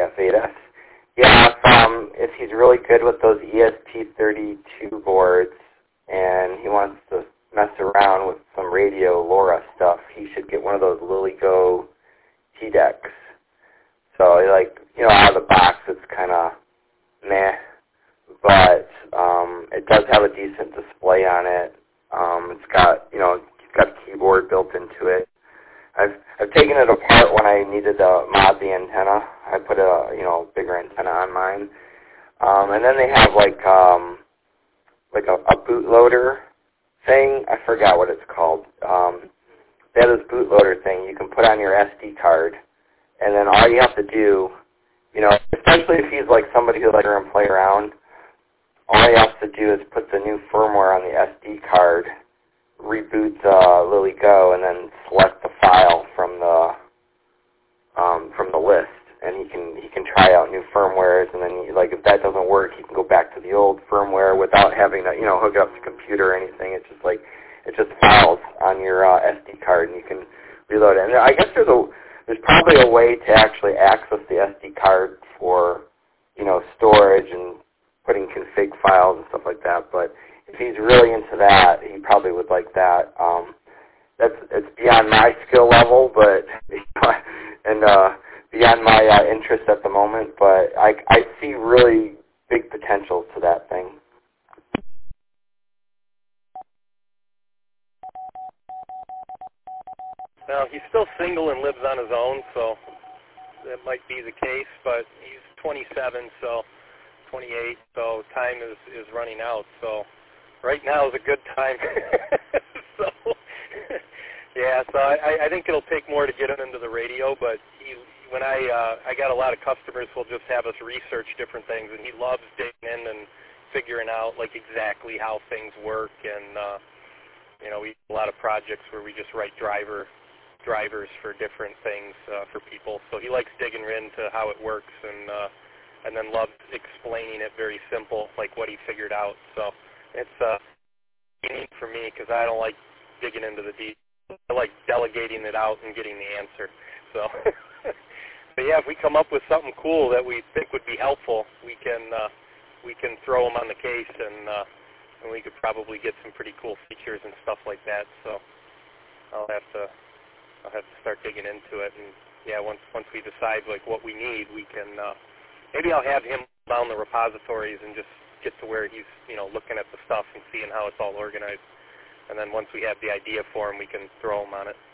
F8S. Yeah, if he's really good with those ESP32 boards and he wants to mess around with some radio LoRa stuff, he should get one of those LilyGo T-Decks. So, like, you know, out of the box, it's kind of meh, but it does have a decent display on it. It's got, you know, it's got a keyboard built into it. I've taken it apart when I needed to mod the antenna. I put a, you know, bigger antenna on mine. And then they have like a bootloader thing. I forgot what it's called. They have this bootloader thing you can put on your SD card, and then all you have to do, you know, especially if he's like somebody who likes to play around, all you have to do is put the new firmware on the SD card, reboot LilyGo, and then select the file from the list, and he can try out new firmwares, and then like if that doesn't work, he can go back to the old firmware without having to, you know, hook it up to the computer or anything. It's just like it's just files on your SD card, and you can reload it. And I guess there's probably a way to actually access the SD card for, you know, storage and putting config files and stuff like that. But if he's really into that, he probably would like that. It's beyond my skill level, but and beyond my interest at the moment. But I see really big potential to that thing. Well, he's still single and lives on his own, so that might be the case. But he's 27, so 28, so time is running out. So right now is a good time. So yeah, so I think it'll take more to get him into the radio. But when I got a lot of customers who'll just have us research different things, and he loves digging in and figuring out like exactly how things work. And you know, we have a lot of projects where we just write drivers for different things for people. So he likes digging into how it works, and then loves explaining it very simple, like what he figured out. So it's unique for me because I don't like digging into the details. I like delegating it out and getting the answer. So, but yeah, if we come up with something cool that we think would be helpful, we can throw them on the case, and we could probably get some pretty cool features and stuff like that. So I'll have to start digging into it, and yeah, once we decide like what we need, we can maybe I'll have him down the repositories and just get to where he's, you know, looking at the stuff and seeing how it's all organized. And then once we have the idea for him, we can throw him on it.